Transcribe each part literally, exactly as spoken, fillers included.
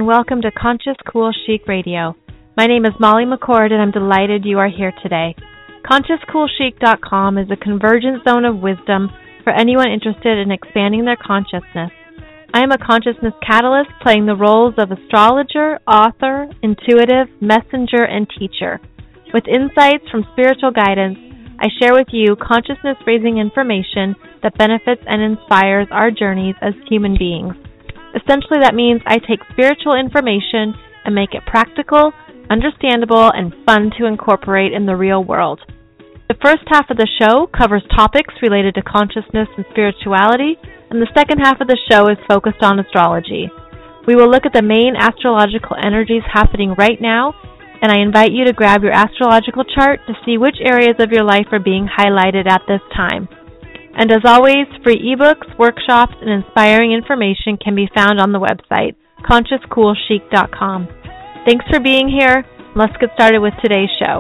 and welcome to Conscious Cool Chic Radio. My name is Molly McCord, and I'm delighted you are here today. Conscious Cool Chic dot com is a convergent zone of wisdom for anyone interested in expanding their consciousness. I am a consciousness catalyst playing the roles of astrologer, author, intuitive, messenger, and teacher. With insights from spiritual guidance, I share with you consciousness-raising information that benefits and inspires our journeys as human beings. Essentially, that means I take spiritual information and make it practical, understandable, and fun to incorporate in the real world. The first half of the show covers topics related to consciousness and spirituality, and the second half of the show is focused on astrology. We will look at the main astrological energies happening right now, and I invite you to grab your astrological chart to see which areas of your life are being highlighted at this time. And as always, free ebooks, workshops, and inspiring information can be found on the website, Conscious Cool Chic dot com. Thanks for being here. Let's get started with today's show.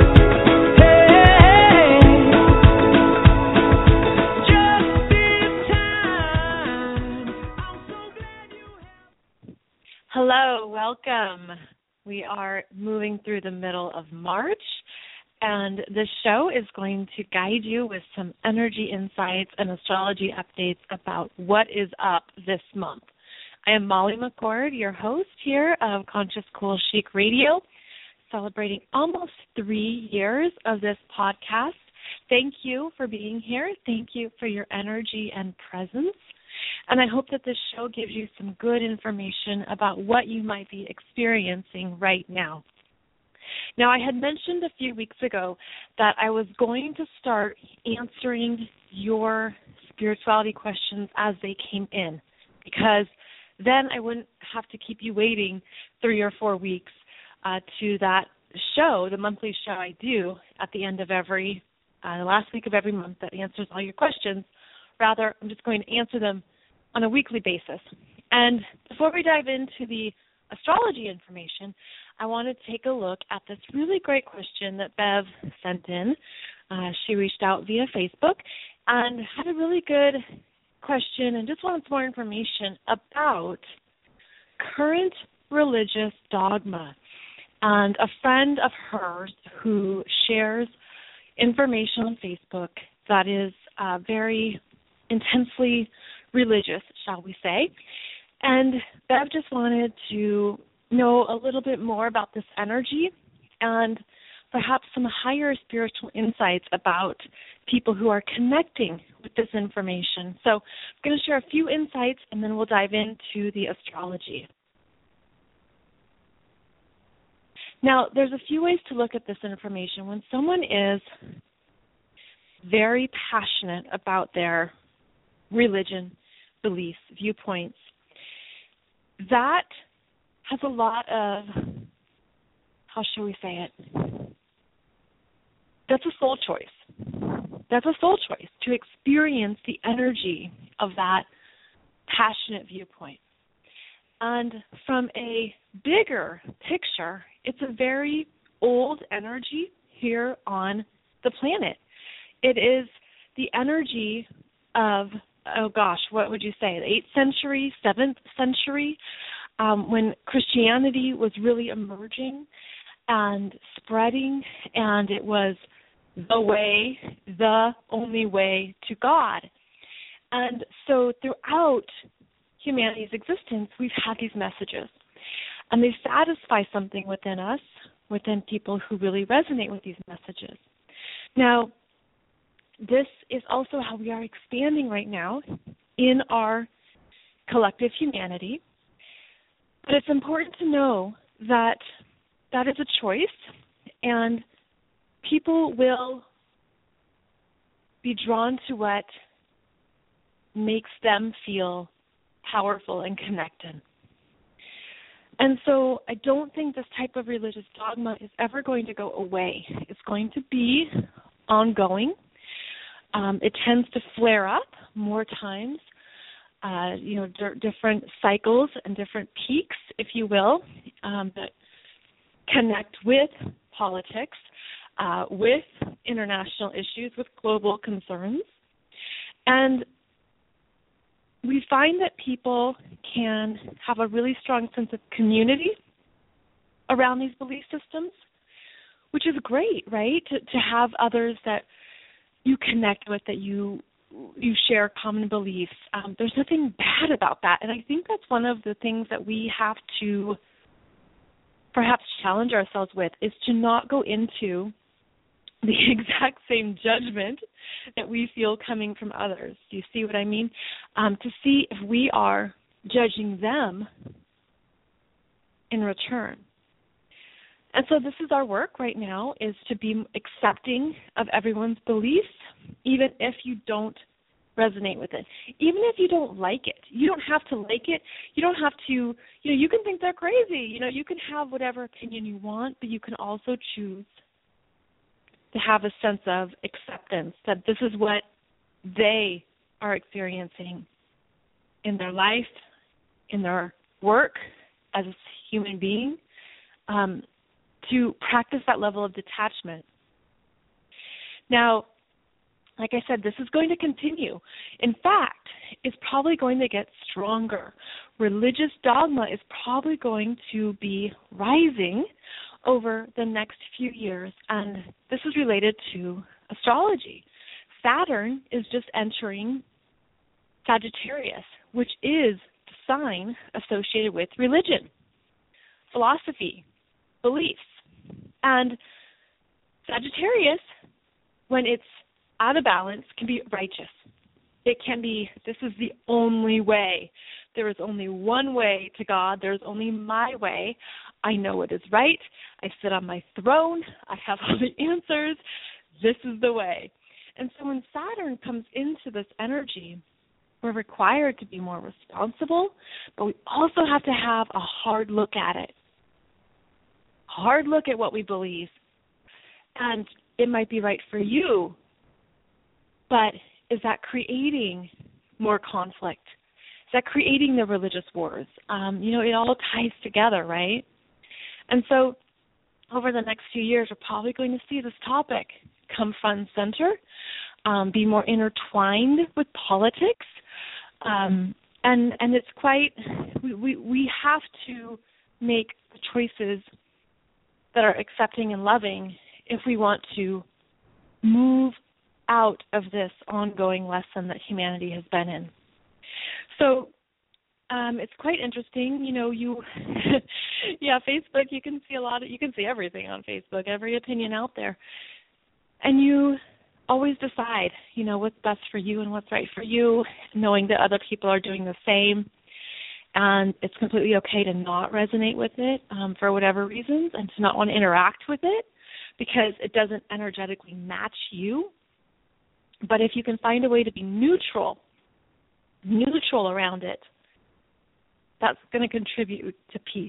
Hello, welcome. We are moving through the middle of March, and this show is going to guide you with some energy insights and astrology updates about what is up this month. I am Molly McCord, your host here of Conscious Cool Chic Radio, celebrating almost three years of this podcast. Thank you for being here. Thank you for your energy and presence. And I hope that this show gives you some good information about what you might be experiencing right now. Now, I had mentioned a few weeks ago that I was going to start answering your spirituality questions as they came in, because then I wouldn't have to keep you waiting three or four weeks uh, to that show, the monthly show I do at the end of every, uh, the last week of every month that answers all your questions. Rather, I'm just going to answer them on a weekly basis. And before we dive into the astrology information, I want to take a look at this really great question that Bev sent in. Uh, she reached out via Facebook and had a really good question and just wanted some more information about current religious dogma. And a friend of hers who shares information on Facebook that is uh, very intensely religious, shall we say. And Bev just wanted to know a little bit more about this energy and perhaps some higher spiritual insights about people who are connecting with this information. So I'm going to share a few insights and then we'll dive into the astrology. Now, there's a few ways to look at this information. When someone is very passionate about their religion, beliefs, viewpoints, that has a lot of, how shall we say it? That's a soul choice. That's a soul choice to experience the energy of that passionate viewpoint. And from a bigger picture, it's a very old energy here on the planet. It is the energy of, oh gosh, what would you say, the eighth century, seventh century, um, when Christianity was really emerging and spreading, and it was the way, the only way to God. And so throughout humanity's existence, we've had these messages, and they satisfy something within us, within people who really resonate with these messages. Now, this is also how we are expanding right now in our collective humanity. But it's important to know that that is a choice, and people will be drawn to what makes them feel powerful and connected. And so I don't think this type of religious dogma is ever going to go away. It's going to be ongoing. Um, it tends to flare up more times, uh, you know, d- different cycles and different peaks, if you will, um, that connect with politics, uh, with international issues, with global concerns. And we find that people can have a really strong sense of community around these belief systems, which is great, right? To, to have others that you connect with, that you you share common beliefs. Um, there's nothing bad about that. And I think that's one of the things that we have to perhaps challenge ourselves with, is to not go into the exact same judgment that we feel coming from others. Do you see what I mean? Um, to see if we are judging them in return. And so this is our work right now, is to be accepting of everyone's beliefs, even if you don't resonate with it. Even if you don't like it. You don't have to like it. You don't have to, you know, you can think they're crazy. You know, you can have whatever opinion you want, but you can also choose to have a sense of acceptance that this is what they are experiencing in their life, in their work as a human being. Um, to practice that level of detachment. Now, like I said, this is going to continue. In fact, it's probably going to get stronger. Religious dogma is probably going to be rising over the next few years, and this is related to astrology. Saturn is just entering Sagittarius, which is the sign associated with religion, philosophy, beliefs. And Sagittarius, when it's out of balance, can be righteous. It can be, this is the only way. There is only one way to God. There's only my way. I know what is right. I sit on my throne. I have all the answers. This is the way. And so when Saturn comes into this energy, we're required to be more responsible, but we also have to have a hard look at it. Hard look at what we believe. And it might be right for you, but is that creating more conflict? Is that creating the religious wars? Um, you know, it all ties together, right? And so over the next few years, we're probably going to see this topic come front and center, um, be more intertwined with politics. Um, and and it's quite, we, we, we have to make choices that are accepting and loving if we want to move out of this ongoing lesson that humanity has been in. So um, it's quite interesting. You know, you, yeah, Facebook, you can see a lot of, you can see everything on Facebook, every opinion out there. And you always decide, you know, what's best for you and what's right for you, knowing that other people are doing the same. And it's completely okay to not resonate with it um, for whatever reasons, and to not want to interact with it because it doesn't energetically match you. But if you can find a way to be neutral, neutral around it, that's going to contribute to peace.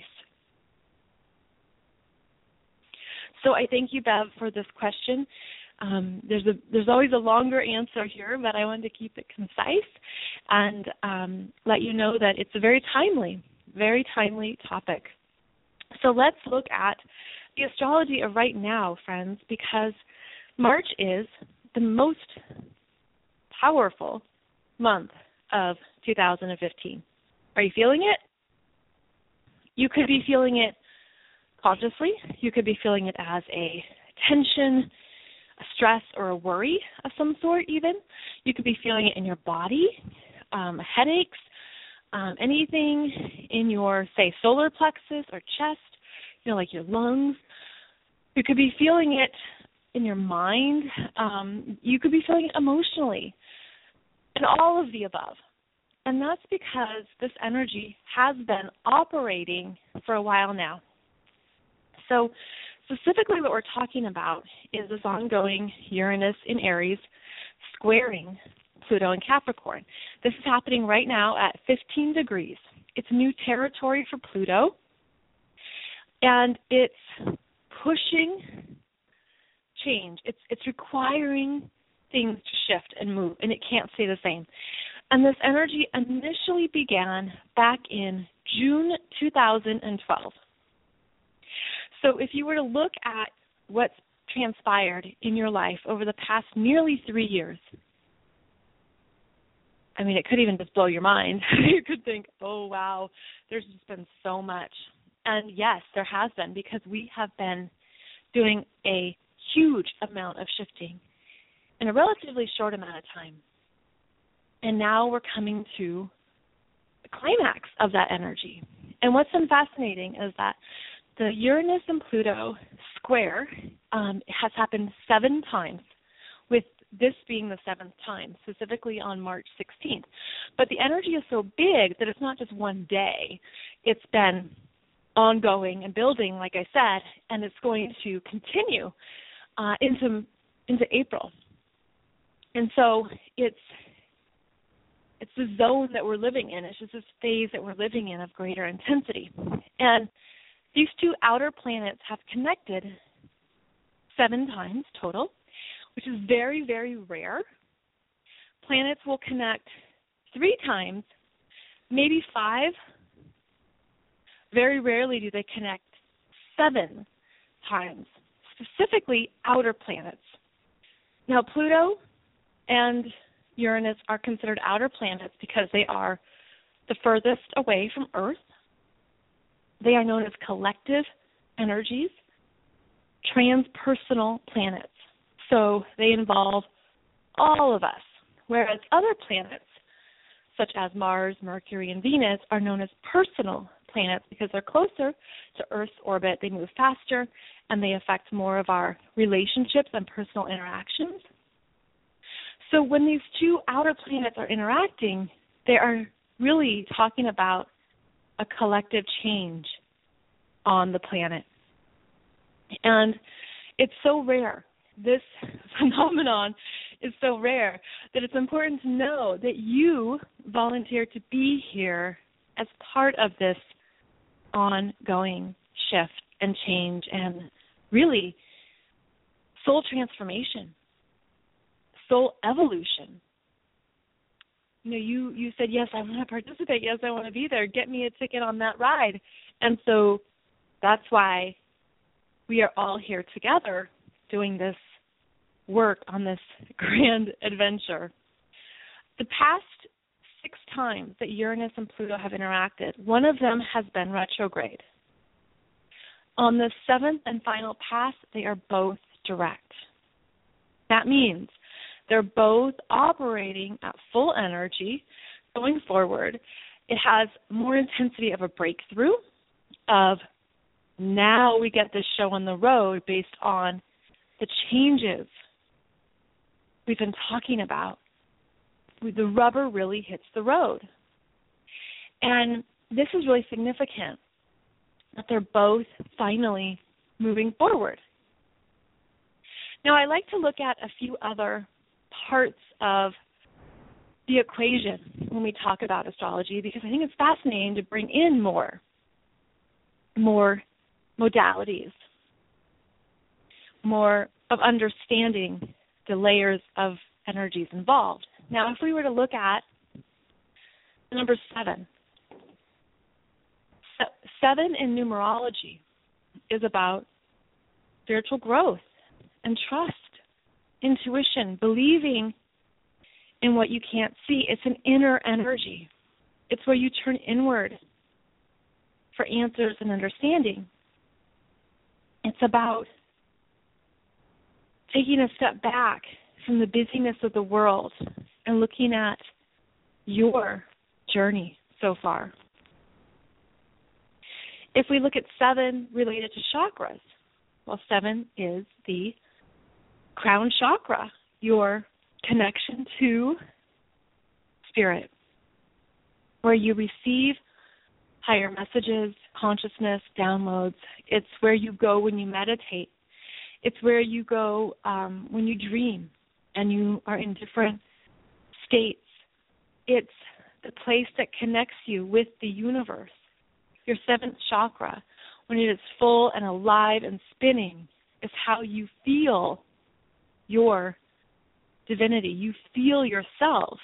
So I thank you, Bev, for this question. Um, there's a there's always a longer answer here, but I wanted to keep it concise and um, let you know that it's a very timely, very timely topic. So let's look at the astrology of right now, friends, because March is the most powerful month of two thousand fifteen. Are you feeling it? You could be feeling it consciously. You could be feeling it as a tension, a stress, or a worry of some sort even. You could be feeling it in your body, um, headaches, um, anything in your, say, solar plexus or chest, you know, like your lungs. You could be feeling it in your mind. Um, you could be feeling it emotionally, and all of the above. And that's because this energy has been operating for a while now. So specifically what we're talking about is this ongoing Uranus in Aries squaring Pluto in Capricorn. This is happening right now at fifteen degrees. It's new territory for Pluto, and it's pushing change. It's it's requiring things to shift and move, and it can't stay the same. And this energy initially began back in June two thousand twelve. So if you were to look at what's transpired in your life over the past nearly three years, I mean, it could even just blow your mind. You could think, oh, wow, there's just been so much. And yes, there has been, because we have been doing a huge amount of shifting in a relatively short amount of time. And now we're coming to the climax of that energy. And what's been fascinating is that the Uranus and Pluto square um, has happened seven times, with this being the seventh time, specifically on March sixteenth. But the energy is so big that it's not just one day. It's been ongoing and building, like I said, and it's going to continue uh, into into April. And so it's it's the zone that we're living in. It's just this phase that we're living in of greater intensity. And these two outer planets have connected seven times total, which is very, very rare. Planets will connect three times, maybe five. Very rarely do they connect seven times, specifically outer planets. Now, Pluto and Uranus are considered outer planets because they are the furthest away from Earth. They are known as collective energies, transpersonal planets. So they involve all of us, whereas other planets, such as Mars, Mercury, and Venus, are known as personal planets because they're closer to Earth's orbit, they move faster, and they affect more of our relationships and personal interactions. So when these two outer planets are interacting, they are really talking about a collective change on the planet. And it's so rare. This phenomenon is so rare that it's important to know that you volunteered to be here as part of this ongoing shift and change and really soul transformation, soul evolution. You know, you, you said, yes, I want to participate. Yes, I want to be there. Get me a ticket on that ride. And so that's why we are all here together doing this work on this grand adventure. The past six times that Uranus and Pluto have interacted, one of them has been retrograde. On the seventh and final pass, they are both direct. That means they're both operating at full energy going forward. It has more intensity of a breakthrough, of now we get this show on the road based on the changes we've been talking about. The rubber really hits the road. And this is really significant, that they're both finally moving forward. Now, I like to look at a few other parts of the equation when we talk about astrology, because I think it's fascinating to bring in more, more modalities, more of understanding the layers of energies involved. Now, if we were to look at number seven, seven in numerology is about spiritual growth and trust, intuition, believing in what you can't see. It's an inner energy. It's where you turn inward for answers and understanding. It's about taking a step back from the busyness of the world and looking at your journey so far. If we look at seven related to chakras, well, seven is the crown chakra, your connection to spirit, where you receive higher messages, consciousness, downloads. It's where you go when you meditate. It's where you go um, when you dream and you are in different states. It's the place that connects you with the universe. Your seventh chakra, when it is full and alive and spinning, is how you feel your divinity. You feel yourself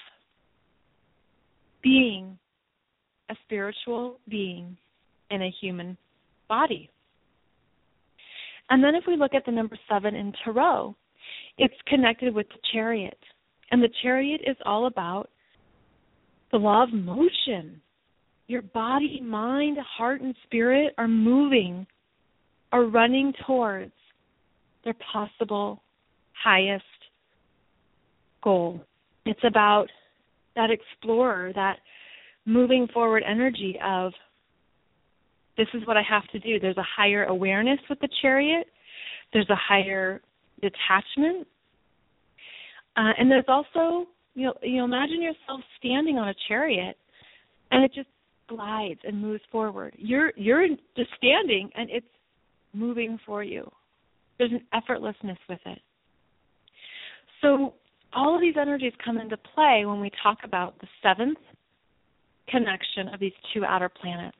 being a spiritual being in a human body. And then if we look at the number seven in Tarot, it's connected with the Chariot. And the Chariot is all about the law of motion. Your body, mind, heart, and spirit are moving, are running towards their possible highest goal. It's about that explorer, that moving forward energy of, this is what I have to do. There's a higher awareness with the chariot. There's a higher detachment. Uh, and there's also, you know, you know, imagine yourself standing on a chariot and it just glides and moves forward. You're you're just standing and it's moving for you. There's an effortlessness with it. So all of these energies come into play when we talk about the seventh connection of these two outer planets.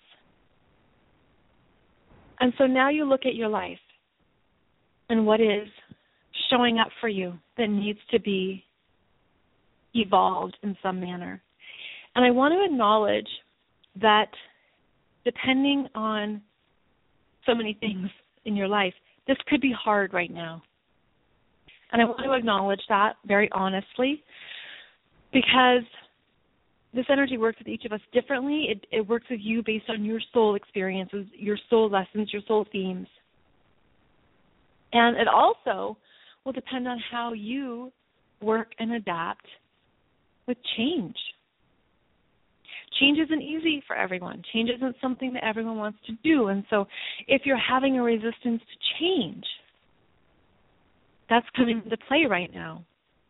And so now you look at your life and what is showing up for you that needs to be evolved in some manner. And I want to acknowledge that depending on so many things in your life, this could be hard right now. And I want to acknowledge that very honestly, because this energy works with each of us differently. It, it works with you based on your soul experiences, your soul lessons, your soul themes. And it also will depend on how you work and adapt with change. Change isn't easy for everyone. Change isn't something that everyone wants to do. And so if you're having a resistance to change, that's coming into play right now.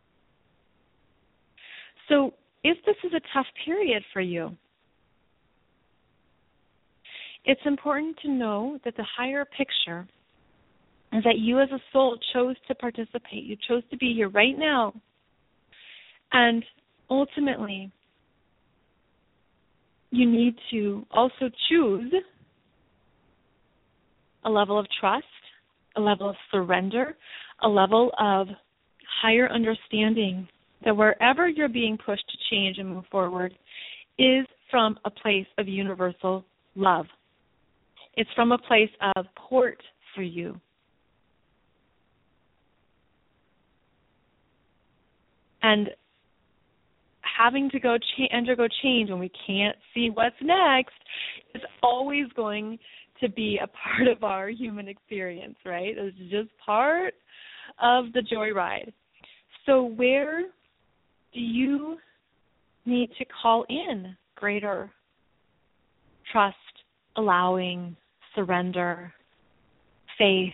So if this is a tough period for you, it's important to know that the higher picture is that you as a soul chose to participate. You chose to be here right now. And ultimately, you need to also choose a level of trust, a level of surrender, a level of higher understanding that wherever you're being pushed to change and move forward is from a place of universal love. It's from a place of support for you. And having to go cha- undergo change when we can't see what's next is always going to be a part of our human experience, right? It's just part of the joyride. So where do you need to call in greater trust, allowing, surrender, faith?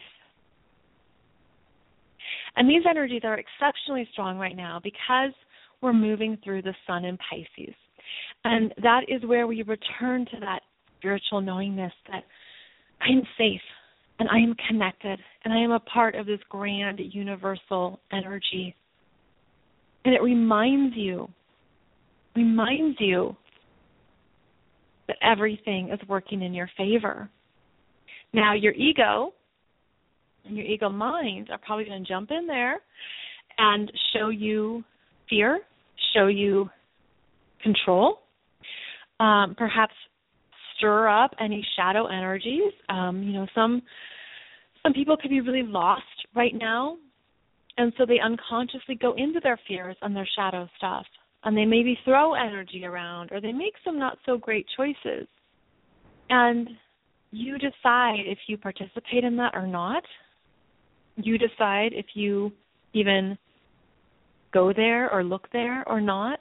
And these energies are exceptionally strong right now because we're moving through the sun in Pisces. And that is where we return to that spiritual knowingness that I am safe and I am connected and I am a part of this grand universal energy. And it reminds you, reminds you that everything is working in your favor. Now, your ego and your ego mind are probably going to jump in there and show you fear, show you control, um, perhaps stir up any shadow energies. Um, you know, some some people could be really lost right now, and so they unconsciously go into their fears and their shadow stuff, and they maybe throw energy around, or they make some not so great choices. And you decide if you participate in that or not. You decide if you even go there or look there or not.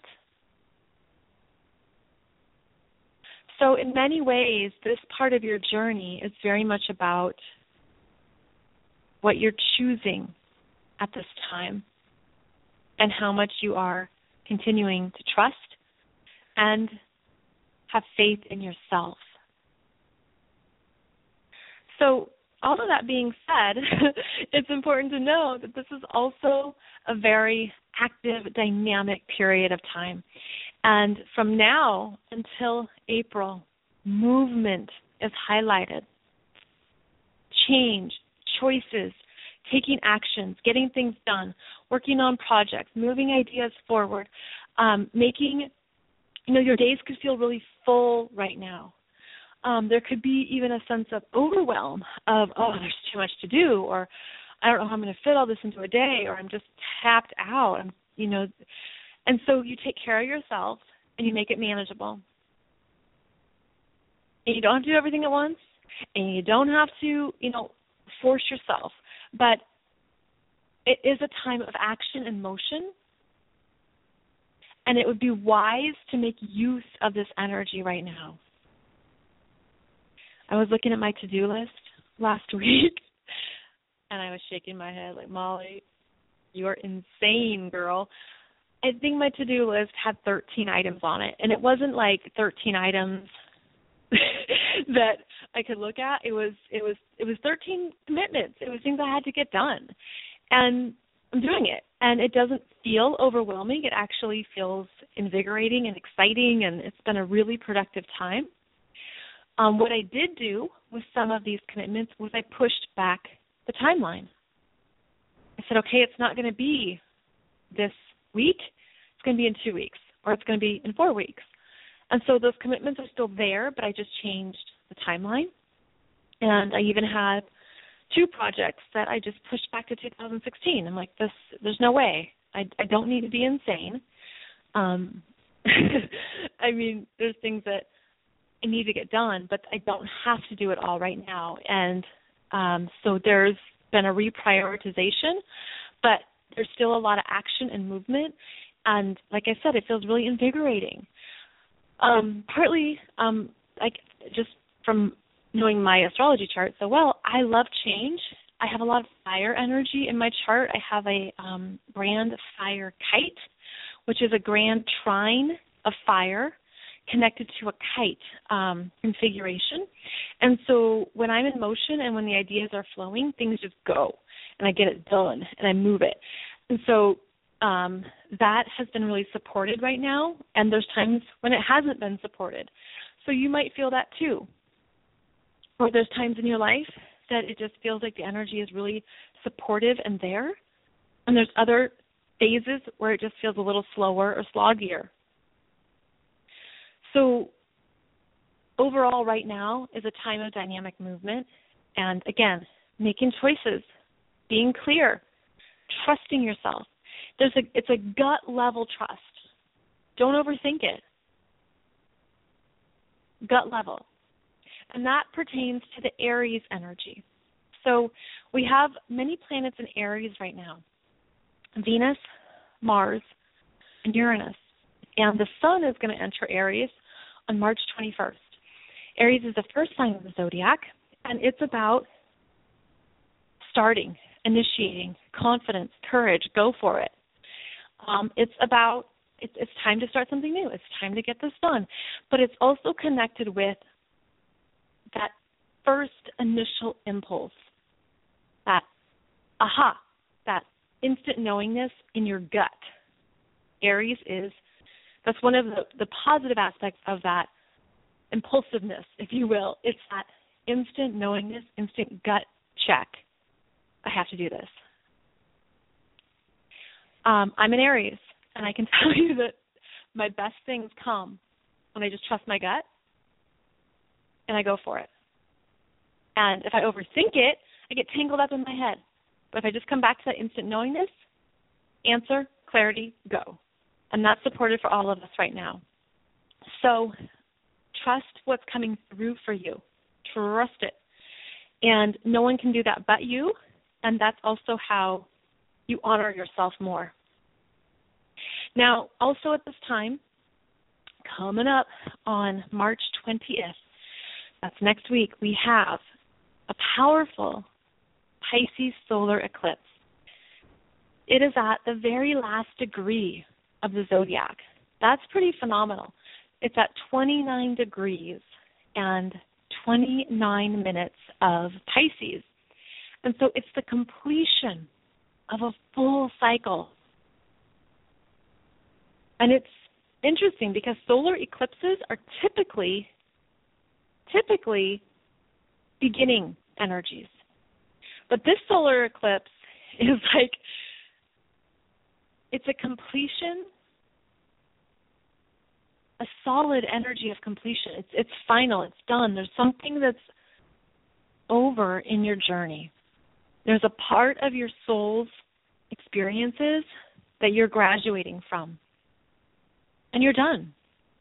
So in many ways, this part of your journey is very much about what you're choosing at this time and how much you are continuing to trust and have faith in yourself. So all of that being said, it's important to know that this is also a very active, dynamic period of time. And from now until April, movement is highlighted. Change, choices, taking actions, getting things done, working on projects, moving ideas forward, um, making, you know, your days could feel really full right now. Um, there could be even a sense of overwhelm of, oh, there's too much to do, or I don't know how I'm going to fit all this into a day, or I'm just tapped out, I'm, you know. And so you take care of yourself, and you make it manageable. And you don't have to do everything at once, and you don't have to, you know, force yourself. But it is a time of action and motion, and it would be wise to make use of this energy right now. I was looking at my to-do list last week, and I was shaking my head like, Molly, you're insane, girl. I think my to-do list had thirteen items on it, and it wasn't like thirteen items that I could look at. It was it was it was thirteen commitments. It was things I had to get done, and I'm doing it. And it doesn't feel overwhelming. It actually feels invigorating and exciting, and it's been a really productive time. Um, what I did do with some of these commitments was I pushed back the timeline. I said, okay, it's not going to be this week. It's going to be in two weeks, or it's going to be in four weeks. And so those commitments are still there, but I just changed the timeline. And I even had two projects that I just pushed back to two thousand sixteen. I'm like, this, there's no way. I, I don't need to be insane. Um, I mean, there's things that I need to get done, but I don't have to do it all right now. And um, so there's been a reprioritization, but there's still a lot of action and movement. And like I said, it feels really invigorating. Um, partly, um, like just from knowing my astrology chart so well, I love change. I have a lot of fire energy in my chart. I have a um, grand fire kite, which is a grand trine of fire connected to a kite um, configuration. And so when I'm in motion and when the ideas are flowing, things just go, and I get it done, and I move it. And so um, that has been really supported right now, and there's times when it hasn't been supported. So you might feel that too. Or there's times in your life that it just feels like the energy is really supportive and there, and there's other phases where it just feels a little slower or sloggier. So overall right now is a time of dynamic movement, and again, making choices, being clear, trusting yourself. There's a, it's a gut level trust. Don't overthink it. Gut level. And that pertains to the Aries energy. So we have many planets in Aries right now. Venus, Mars, and Uranus. And the sun is going to enter Aries on March twenty-first. Aries is the first sign of the zodiac, and it's about starting, initiating, confidence, courage, go for it. Um, it's about, it's, it's time to start something new. It's time to get this done. But it's also connected with that first initial impulse, that aha, that instant knowingness in your gut. Aries is, that's one of the, the positive aspects of that impulsiveness, if you will. It's that instant knowingness, instant gut check. I have to do this. Um, I'm an Aries, and I can tell you that my best things come when I just trust my gut and I go for it. And if I overthink it, I get tangled up in my head. But if I just come back to that instant knowingness, answer, clarity, go. And that's supported for all of us right now. So trust what's coming through for you. Trust it. And no one can do that but you, and that's also how you honor yourself more. Now, also at this time, coming up on March twentieth, that's next week, we have a powerful Pisces solar eclipse. It is at the very last degree of the zodiac. That's pretty phenomenal. It's at twenty-nine degrees and twenty-nine minutes of Pisces. And so it's the completion of a full cycle. And it's interesting because solar eclipses are typically, typically beginning energies. But this solar eclipse is like, it's a completion, a solid energy of completion. It's it's final. It's done. There's something that's over in your journey. There's a part of your soul's experiences that you're graduating from. And you're done.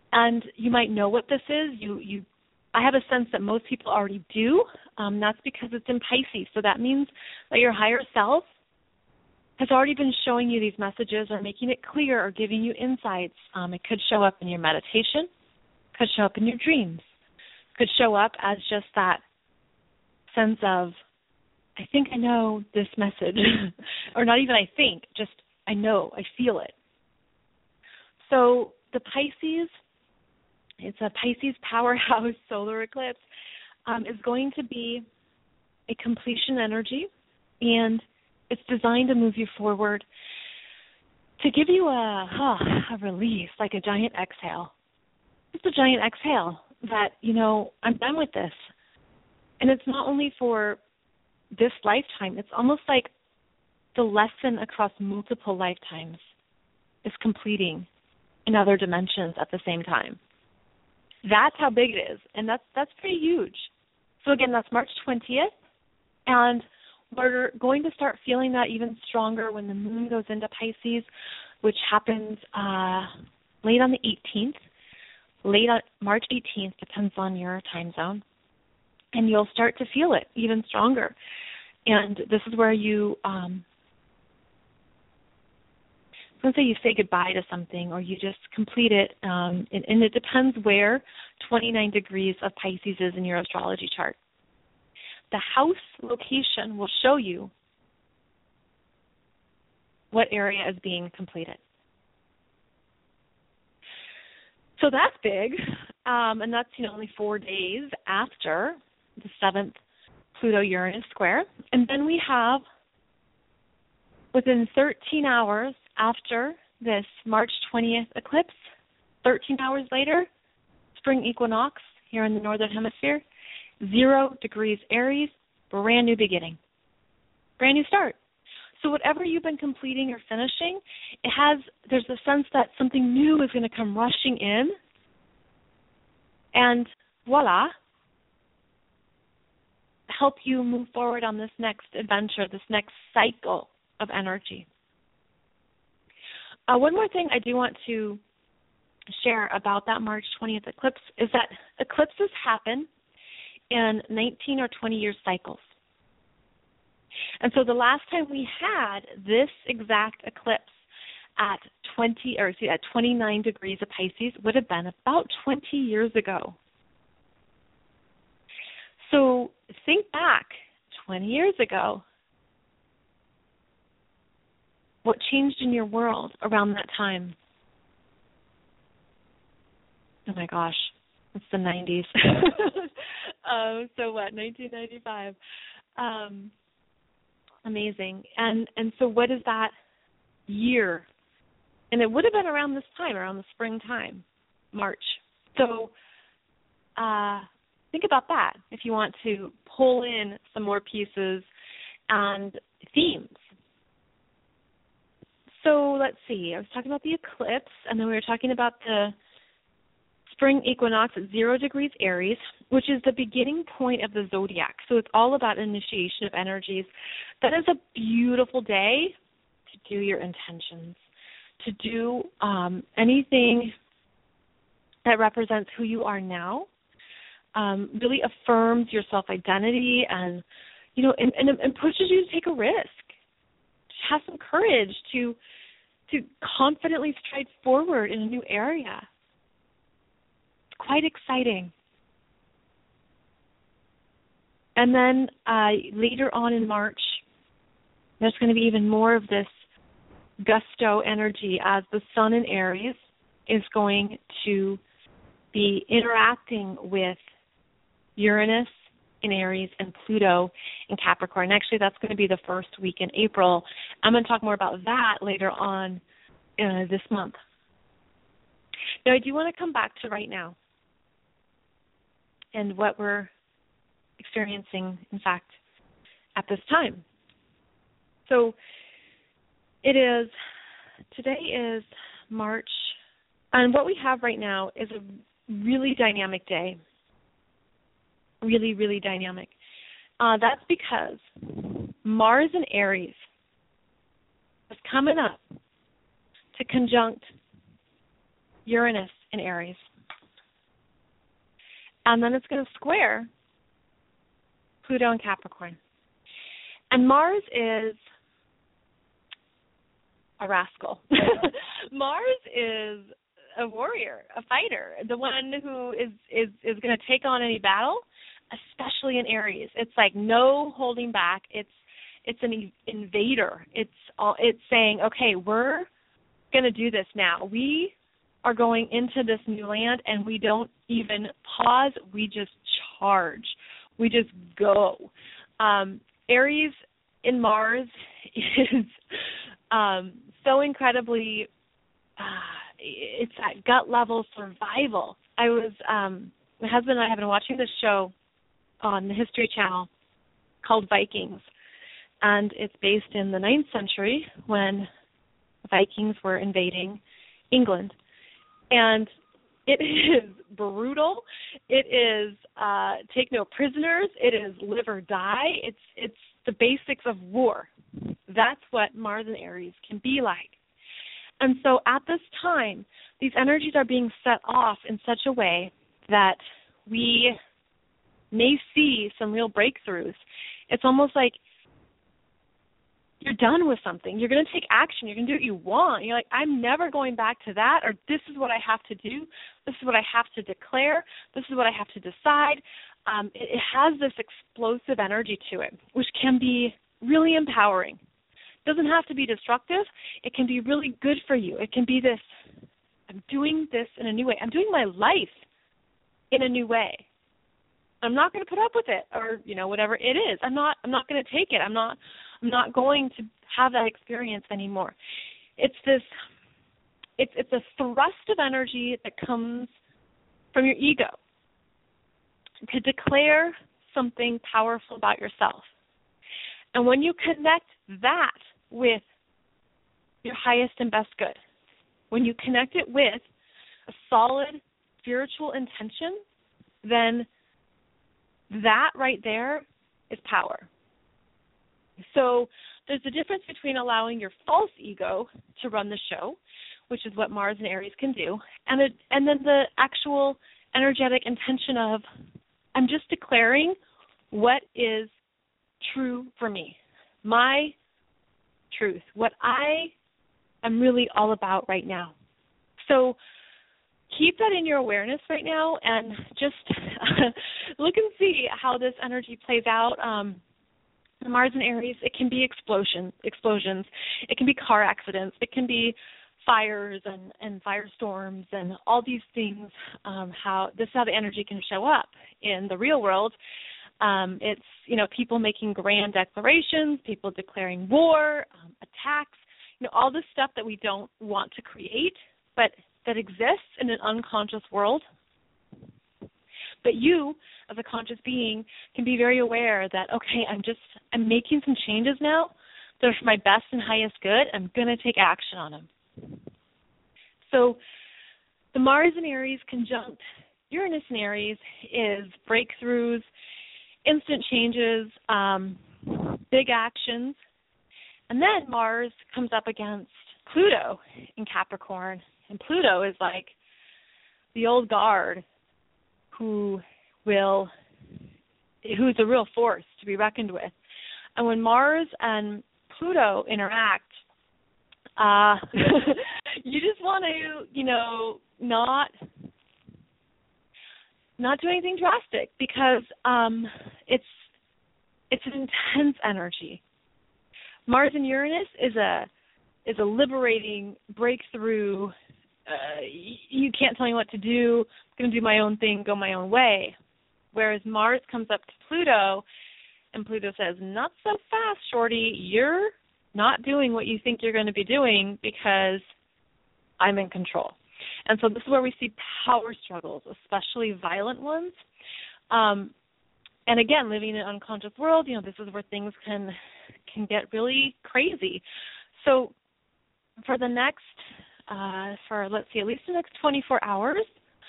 And you might know what this is. You, you, I have a sense that most people already do. Um, that's because it's in Pisces. So that means that your higher self has already been showing you these messages or making it clear or giving you insights. Um, it could show up in your meditation, could show up in your dreams, could show up as just that sense of, I think I know this message. Or not even I think, just I know, I feel it. So the Pisces, it's a Pisces powerhouse solar eclipse, um, is going to be a completion energy, and it's designed to move you forward, to give you a, huh, a release, like a giant exhale. It's a giant exhale that, you know, I'm done with this. And it's not only for this lifetime, it's almost like the lesson across multiple lifetimes is completing in other dimensions at the same time. That's how big it is, and that's that's pretty huge. So again, that's March twentieth, and we're going to start feeling that even stronger when the moon goes into Pisces, which happens uh, late on the eighteenth, late on March eighteenth, depends on your time zone, and you'll start to feel it even stronger. And this is where you, um, let's say you say goodbye to something or you just complete it, um, and, and it depends where twenty-nine degrees of Pisces is in your astrology chart. The house location will show you what area is being completed. So that's big, um, and that's, you know, only four days after the seventh Pluto-Uranus square. And then we have, within thirteen hours after this March twentieth eclipse, thirteen hours later, spring equinox here in the northern hemisphere, zero degrees Aries, brand new beginning, brand new start. So whatever you've been completing or finishing, it has, there's a sense that something new is going to come rushing in, and voila, help you move forward on this next adventure, this next cycle of energy. Uh, one more thing I do want to share about that March twentieth eclipse is that eclipses happen in nineteen or twenty year cycles. And so the last time we had this exact eclipse at twenty or see, at twenty-nine degrees of Pisces would have been about twenty years ago. So think back twenty years ago. What changed in your world around that time? Oh my gosh, it's the nineties. um, so what, nineteen ninety-five. Um, amazing. And and so what is that year? And it would have been around this time, around the springtime, March. So uh, think about that if you want to pull in some more pieces and themes. So let's see, I was talking about the eclipse, and then we were talking about the spring equinox at zero degrees Aries, which is the beginning point of the zodiac. So it's all about initiation of energies. That is a beautiful day to do your intentions, to do um, anything that represents who you are now, um, really affirms your self-identity and, you know, and, and, and pushes you to take a risk. Have some courage to to confidently stride forward in a new area. It's quite exciting. And then uh, later on in March, there's going to be even more of this gusto energy as the sun in Aries is going to be interacting with Uranus in Aries and Pluto in Capricorn. Actually, that's going to be the first week in April. I'm going to talk more about that later on uh, this month. Now, I do want to come back to right now and what we're experiencing, in fact, at this time. So it is, today is March, and what we have right now is a really dynamic day. Really, really dynamic. Uh, that's because Mars in Aries is coming up to conjunct Uranus in Aries. and then it's going to square Pluto and Capricorn. And Mars is a rascal. Mars is a warrior, a fighter, the one who is, is, is going to take on any battle, especially in Aries. It's like no holding back. It's it's an invader. It's all, it's saying, okay, we're going to do this now. We are going into this new land, and we don't even pause. We just charge. We just go. Um, Aries in Mars is um, so incredibly, uh, it's at gut level survival. I was, um, my husband and I have been watching this show on the History Channel called Vikings, and it's based in the ninth century when the Vikings were invading England. And it is brutal. It is uh, take no prisoners. It is live or die. It's it's the basics of war. That's what Mars and Aries can be like. And so at this time, these energies are being set off in such a way that we may see some real breakthroughs. It's almost like you're done with something. You're going to take action. You're going to do what you want. You're like, I'm never going back to that, or this is what I have to do. This is what I have to declare. This is what I have to decide. Um, it, it has this explosive energy to it, which can be really empowering. It doesn't have to be destructive. It can be really good for you. It can be this, I'm doing this in a new way. I'm doing my life in a new way. I'm not going to put up with it, or, you know, whatever it is. I'm not I'm not going to take it. I'm not I'm not going to have that experience anymore. It's this it's it's a thrust of energy that comes from your ego to declare something powerful about yourself. And when you connect that with your highest and best good, when you connect it with a solid spiritual intention, then that right there is power. So there's a difference between allowing your false ego to run the show, which is what Mars and Aries can do, and it, and then the actual energetic intention of, I'm just declaring what is true for me, my truth, what I am really all about right now. So keep that in your awareness right now, and just look and see how this energy plays out. Um, Mars and Aries, it can be explosion, explosions. It can be car accidents. It can be fires and, and firestorms and all these things. Um, how this is how the energy can show up in the real world. Um, it's, you know, people making grand declarations, people declaring war, um, attacks, you know, all this stuff that we don't want to create, but that exists in an unconscious world. But you, as a conscious being, can be very aware that, okay, I'm just, I'm making some changes now that are for my best and highest good. I'm going to take action on them. So the Mars and Aries conjunct Uranus and Aries is breakthroughs, instant changes, um, big actions. And then Mars comes up against Pluto in Capricorn. And Pluto is like the old guard who will, who's a real force to be reckoned with. And when Mars and Pluto interact, uh, you just want to, you know, not not do anything drastic, because um, it's it's an intense energy. Mars and Uranus is a is a liberating breakthrough. Uh, you can't tell me what to do. I'm going to do my own thing, go my own way. Whereas Mars comes up to Pluto, and Pluto says, not so fast, shorty. You're not doing what you think you're going to be doing because I'm in control. And so this is where we see power struggles, especially violent ones. Um, and again, living in an unconscious world, you know, this is where things can can get really crazy. So for the next, uh, for let's see, at least the next twenty-four hours,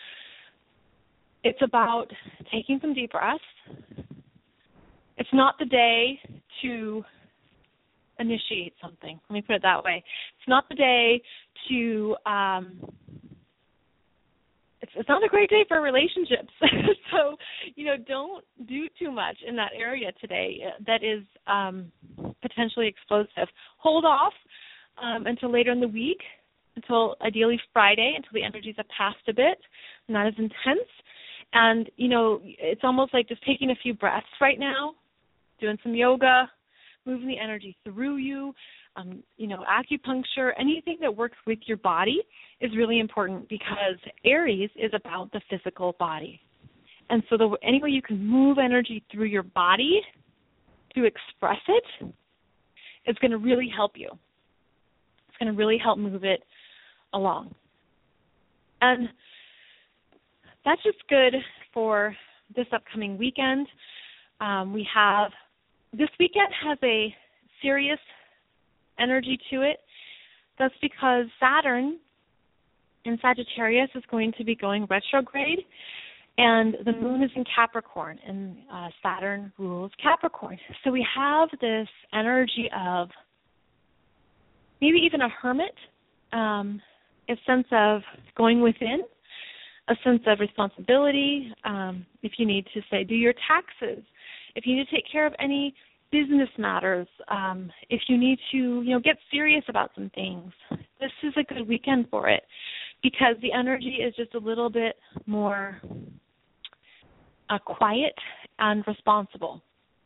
it's about taking some deep breaths. It's not the day to initiate something. Let me put it that way. It's not the day to, um, it's, it's not a great day for relationships. So, you know, don't do too much in that area today that is um, potentially explosive. Hold off um, until later in the week, until ideally Friday, until the energies have passed a bit, not as intense. And, you know, it's almost like just taking a few breaths right now, doing some yoga, moving the energy through you, um, you know, acupuncture, anything that works with your body is really important, because Aries is about the physical body. And so the, any way you can move energy through your body to express it is going to really help you. It's going to really help move it along. And that's just good for this upcoming weekend. Um, we have, this weekend has a serious energy to it. That's because Saturn in Sagittarius is going to be going retrograde, and the moon is in Capricorn, and uh, Saturn rules Capricorn. So we have this energy of maybe even a hermit, um, a sense of going within, a sense of responsibility. Um, if you need to, say, do your taxes, if you need to take care of any business matters, um, if you need to, you know, get serious about some things, this is a good weekend for it, because the energy is just a little bit more uh, quiet and responsible.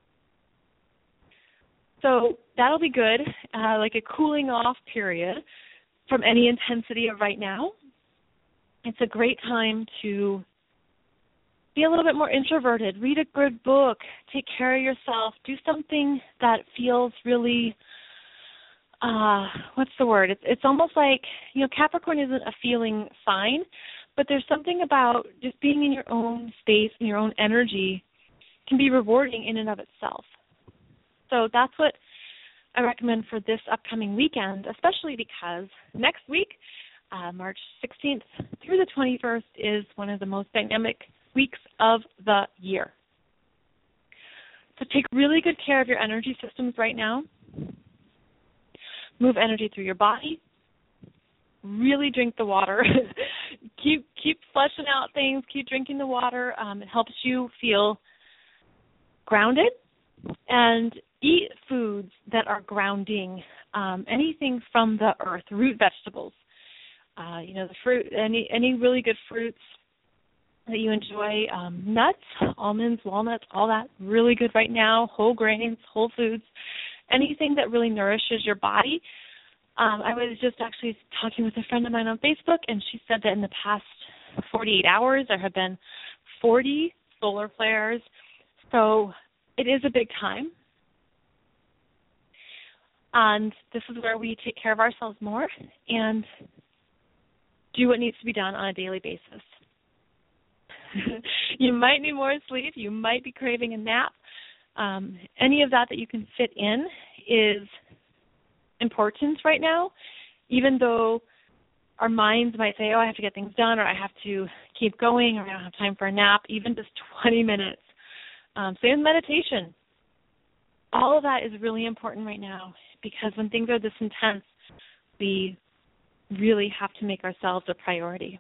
So that'll be good, uh, like a cooling off period from any intensity of right now. It's a great time to be a little bit more introverted, read a good book, take care of yourself, do something that feels really, uh, what's the word? It's, it's almost like, you know, Capricorn isn't a feeling sign, but there's something about just being in your own space and your own energy can be rewarding in and of itself. So that's what I recommend for this upcoming weekend, especially because next week, uh, March sixteenth through the twenty-first, is one of the most dynamic weeks of the year. So take really good care of your energy systems right now. Move energy through your body. Really drink the water. keep keep flushing out things. Keep drinking the water. Um, it helps you feel grounded. And eat foods that are grounding. Um, anything from the earth, root vegetables. Uh, you know, the fruit, any any really good fruits that you enjoy, um, nuts, almonds, walnuts, all that, really good right now, whole grains, whole foods, anything that really nourishes your body. Um, I was just actually talking with a friend of mine on Facebook, and she said that in the past forty-eight hours there have been forty solar flares. So it is a big time. And this is where we take care of ourselves more and do what needs to be done on a daily basis. You might need more sleep. You might be craving a nap. Um, any of that that you can fit in is important right now, even though our minds might say, oh, I have to get things done, or I have to keep going, or I don't have time for a nap. Even just twenty minutes. Um, same with meditation. All of that is really important right now, because when things are this intense, we really have to make ourselves a priority.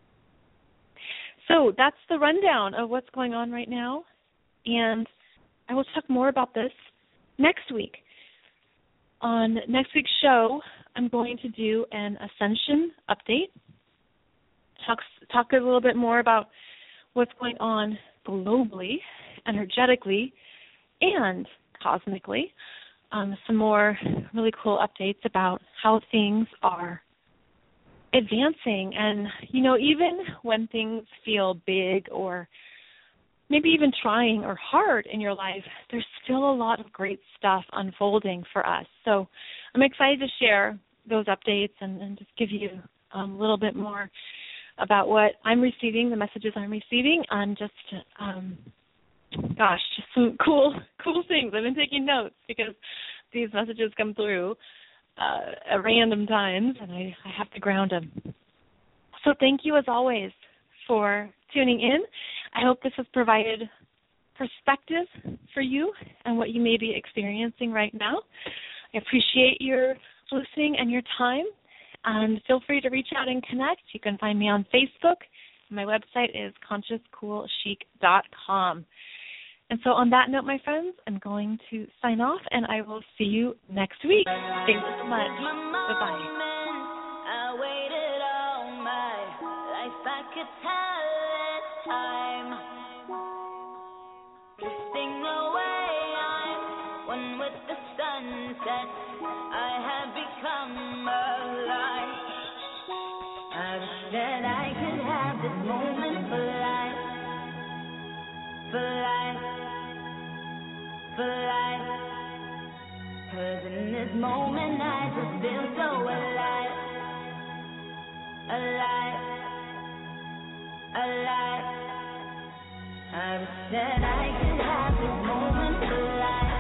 So that's the rundown of what's going on right now, and I will talk more about this next week. On next week's show, I'm going to do an ascension update, talk, talk a little bit more about what's going on globally, energetically, and cosmically. Um, some more really cool updates about how things are advancing. And, you know, even when things feel big or maybe even trying or hard in your life, there's still a lot of great stuff unfolding for us. So I'm excited to share those updates and, and just give you um, a little bit more about what I'm receiving, the messages I'm receiving, on just um, Gosh, just some cool, cool things. I've been taking notes because these messages come through uh, at random times, and I, I have to ground them. So thank you, as always, for tuning in. I hope this has provided perspective for you and what you may be experiencing right now. I appreciate your listening and your time, and feel free to reach out and connect. You can find me on Facebook, My website is conscious cool chic dot com. And so on that note, my friends, I'm going to sign off, and I will see you next week. Thanks so much. Bye-bye. I waited all my life. I could tell it's time. Drifting away, I'm one with the sunset. I have become alive. I wish that I could have this moment for life. For life. For life. 'Cause in this moment I just feel so alive. Alive. Alive. I wish that I could have this moment for life.